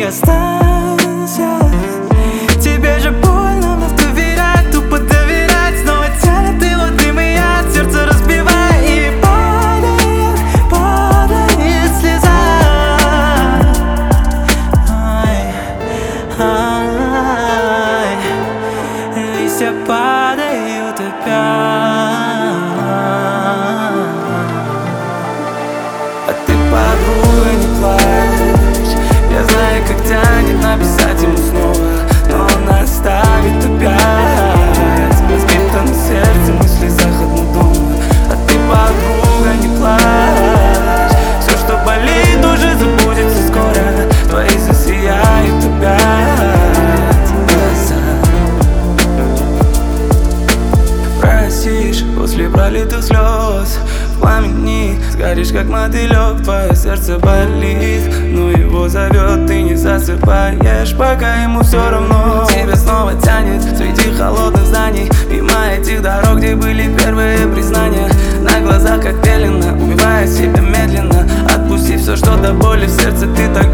и останься. Тебе же больно вновь доверять, тупо доверять. Снова тянет его дым и яд, сердце разбивая. И падает, падает слеза. Ай, листья падают опять. А ты, подруга, не плачь. Я знаю, как тянет написать ему снова, но он оставит опять. Разбито на сердце, мысли захотнут дома. А ты, подруга, не плачь. Все, что болит, уже забудется скоро. Твои засияют опять глаза. Просишь после пролитых слез в пламени, сгоришь как мотылек, твое сердце болит, но его зовет, ты не засыпаешь, пока ему все равно. Тебя снова тянет среди холодных зданий, мимо этих дорог, где были первые признания. На глазах как пелена, убивая себя медленно. Отпусти все, что до боли в сердце, ты так